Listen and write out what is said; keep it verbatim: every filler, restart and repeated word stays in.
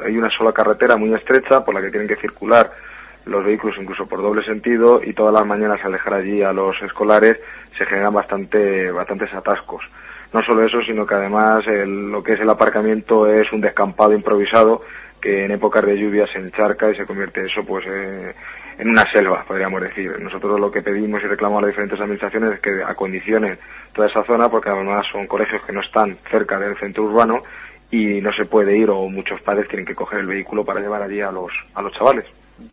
hay una sola carretera muy estrecha por la que tienen que circular los vehículos incluso por doble sentido, y todas las mañanas al dejar allí a los escolares se generan bastante bastantes atascos. No solo eso, sino que además el, lo que es el aparcamiento es un descampado improvisado que en épocas de lluvia se encharca y se convierte eso pues eh, en una selva, podríamos decir. Nosotros lo que pedimos y reclamamos a las diferentes administraciones es que acondicionen toda esa zona, porque además son colegios que no están cerca del centro urbano y no se puede ir, o muchos padres tienen que coger el vehículo para llevar allí a los a los chavales.